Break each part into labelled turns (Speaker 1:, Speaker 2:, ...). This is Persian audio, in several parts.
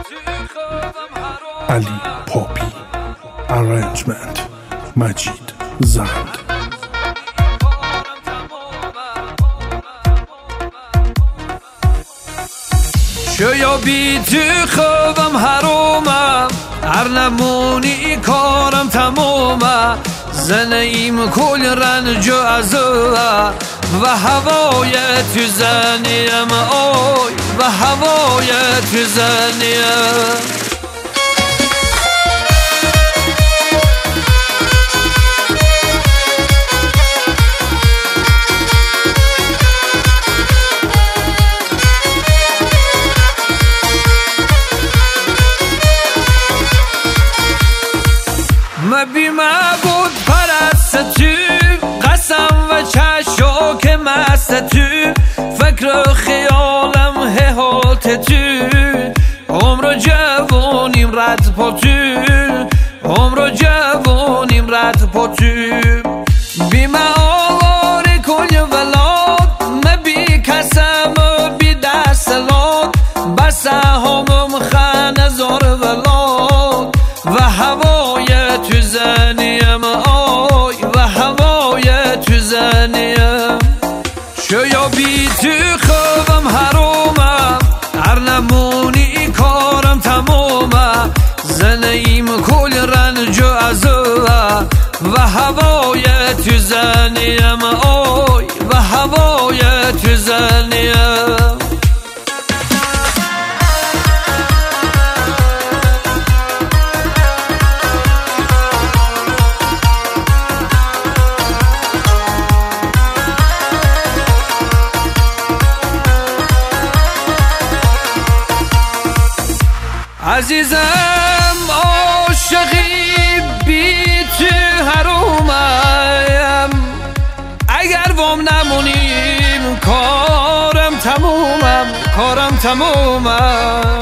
Speaker 1: علی پاپی. Arrangement مجید زند.
Speaker 2: شاید بی تو خوابم حرامه، هر نمونی کارم تمامه، زنیم کل رنج و عذابه و هوای تو زنیم، آی و هوای تو زنیم. مبی مبود پرست تو، قسم و چشاک مست تو، فکر و خیالم حیات تو، عمر و جوانیم رد پا تو، عمر و جوانیم رد پا تو. بی معار کل ولاد، مبی کسم و بی دستلاد، بس همم خنزار ولاد و هوای تو زنیم، آی و هوای تو زنیم. شاید بی تو خوابم حرامه، هر نمونی کارم تمامه، زنیم کل رنج و عذابه و هوای تو زنیم، آی و هوای تو زنیم. عزیزم عاشقی بی تو حرامم، اگر وام نمونیم کارم تمومم، کارم تمومم.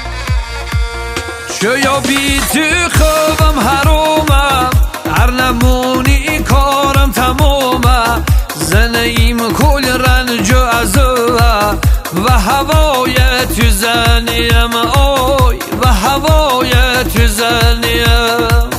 Speaker 2: شاید بی تو خوابم حرامم، هر نمونی کارم تمومه، زنیم کل رنج و عذابه و هوای تو زنیم، آی و هوای تو زنیم.